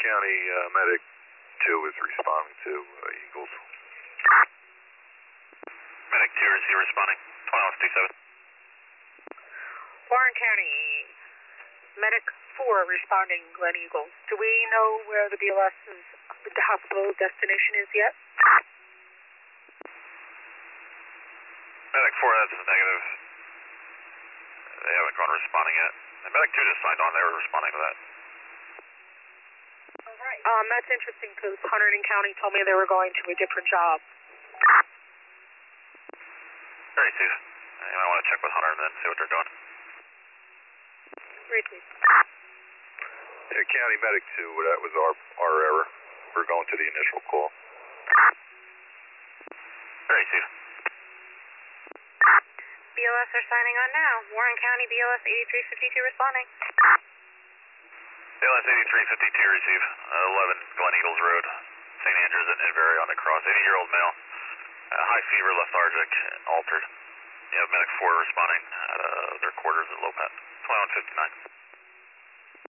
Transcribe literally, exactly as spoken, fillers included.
County uh, Medic two is responding to uh, Eagles. Medic two, receive responding. twenty-one fifty-seven. Warren County Medic four responding, Glen Eagles. Do we know where the B L S's the hospital destination is yet? Medic four, that's a negative. They haven't gone responding yet. And Medic two just signed on, they were responding to that. Alright. Um, that's interesting because Hunterdon County told me they were going to a different job. Very Steve. You might want to check with Hunter and then see what they're doing. Repeat. Yeah, County Medic two, that was our, our error. We're going to the initial call. Very Steve. B L S are signing on now. Warren County B L S eighty-three fifty-two responding. B L S eighty-three fifty-two, receive. Uh, eleven Glen Eagles Road, Saint Andrews and Inverry on the cross. eighty-year-old male. Uh, high fever, lethargic, altered. You have Medic four responding at uh, their quarters at Lopat. twenty-one fifty-nine.